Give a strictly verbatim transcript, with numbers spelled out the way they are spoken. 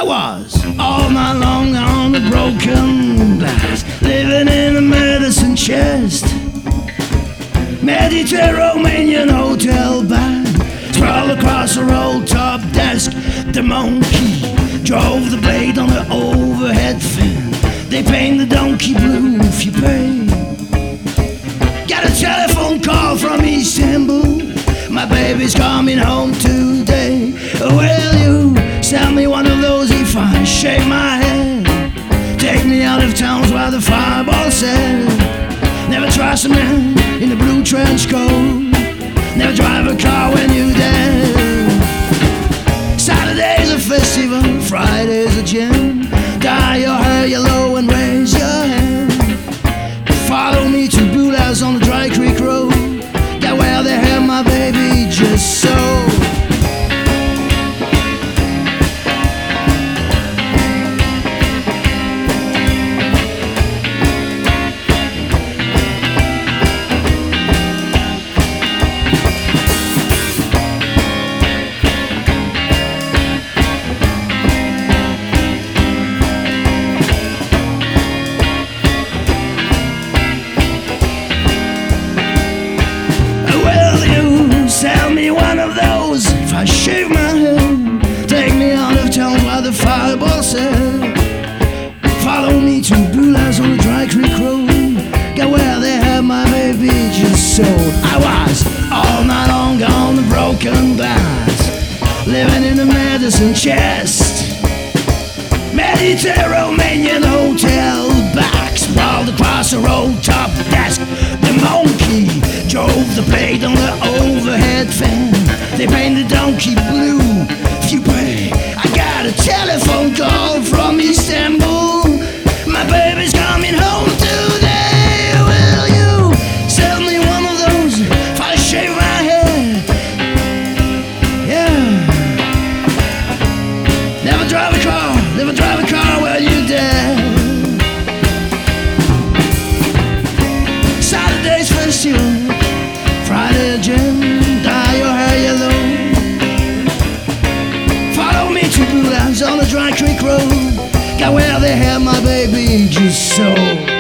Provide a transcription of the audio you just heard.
I was all night long on the broken glass, living in a medicine chest. Mediterranean hotel bar, sprawled across a roll-top desk. The monkey drove the blade on the overhead fan. They paint the donkey blue if you pay. Got a telephone call from Istanbul. My baby's coming home today. Will you sell me one of those if I shave my head? Take me out of towns where the fireball said, never trust a man in a blue trench coat. Never drive a car when you're dead. Saturday's a festival, Friday's a gym. Dye your hair yellow and raise your hand. Follow me to Bula's on the Dry Creek Road. Get where they have my baby just so. Sell me one of those if I shave my head. Take me out of town where the fireball said, follow me to Bula's on the Dry Creek Road. Get where they have my baby just so. I was all night long on the broken glass, living in a medicine chest. Mediterranean hotel back, sprawled across a roll-top desk. The monkey drove the blade on the overhead fan. They painted the donkey blue if you pay. I got a telephone call from Istanbul. My baby's coming home today. Will you sell me one of those if I shave my head? Yeah. Never drive a car, never drive a car while you're dead. Saturday's festival, Friday gym, dye your hair yellow. Follow me to Bula's on the Dry Creek Road. Got where they have my baby just so.